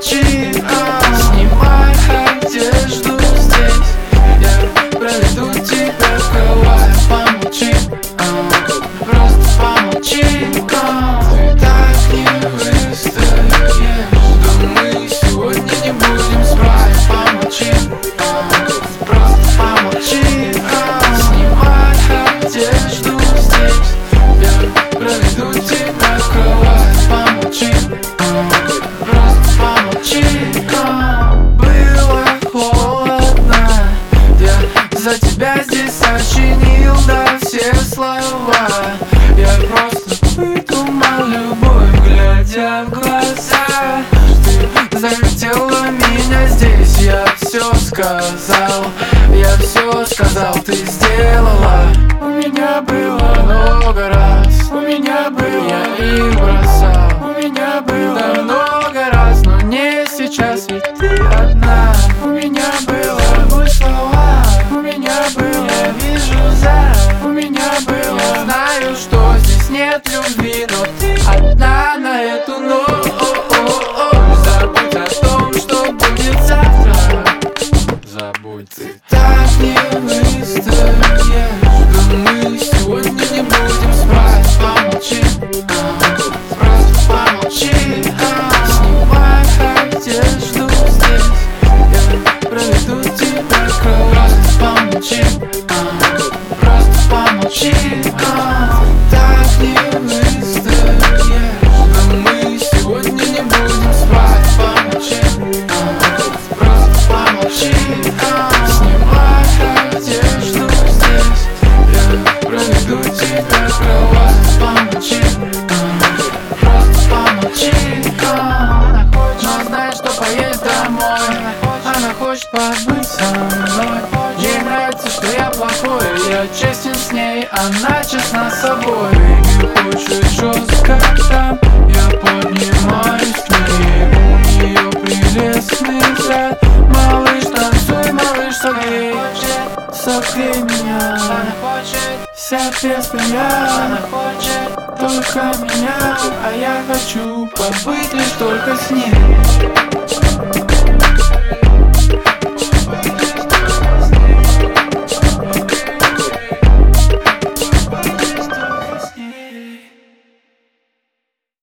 помолчи, снимай одежду здесь. Я проведу тебя в кровать. Помолчи, просто помолчи. Ты так не выстоишь. Да мы сегодня не будем спать. Помолчи, просто помолчи. Снимай одежду здесь. Я проведу тебя в кровать. Помолчи, просто помолчи. Было холодно, я за тебя здесь сочинил, да, все слова. Я просто выдумал любовь, глядя в глаза. Ты захотела меня здесь, я все сказал. Я все сказал, ты сделала. У меня было много раз, у меня было, я их бросал. У меня было много раз, но не сейчас, ведь ты одна. У меня было твои слова, у меня было, я вижу за. У меня было, я знаю, что здесь нет любви, но ты одна на эту ночь. Забудь о том, что будет завтра. Забудь. Ты так не выстоишь. Да мы сегодня не будем спать. Помолчи, просто помолчи. Снимай одежду здесь. Я проведу тебя в кровать. Помолчи, просто помолчи. Так не выстоишь. Да мы сегодня не будем спать. Помолчи, просто помолчи. Снимай одежду здесь. Я проведу тебя в кровать. Помолчи, просто помолчи. Но знает, что поедет домой. Она хочет побыть со мной. Ей нравится, что я плохой. Я честен с ней, она честна с собой. Бейби хочет жестко там. Я поднимаюсь к ней. У нее прелестный взгляд. Малыш, танцуй, малыш, согрей. Согрей меня. Она хочет вся без меня. Она хочет только меня. А я хочу побыть лишь только с ней.